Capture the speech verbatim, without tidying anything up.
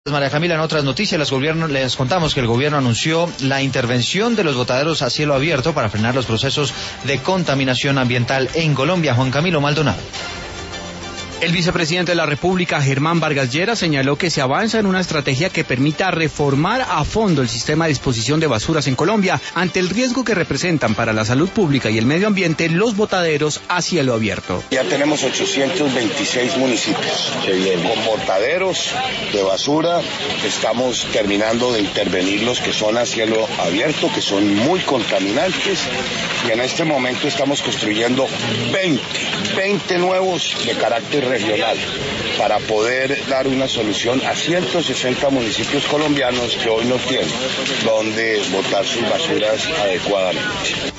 María Camila, en otras noticias, les, gobierno, les contamos que el gobierno anunció la intervención de los botaderos a cielo abierto para frenar los procesos de contaminación ambiental en Colombia. Juan Camilo Maldonado. El vicepresidente de la República, Germán Vargas Lleras, señaló que se avanza en una estrategia que permita reformar a fondo el sistema de disposición de basuras en Colombia ante el riesgo que representan para la salud pública y el medio ambiente los botaderos a cielo abierto. Ya tenemos ochocientos veintiséis municipios con botaderos de basura. Estamos terminando de intervenir los que son a cielo abierto, que son muy contaminantes, y en este momento estamos construyendo veinte, veinte nuevos de carácter regional para poder dar una solución a ciento sesenta municipios colombianos que hoy no tienen donde botar sus basuras adecuadamente.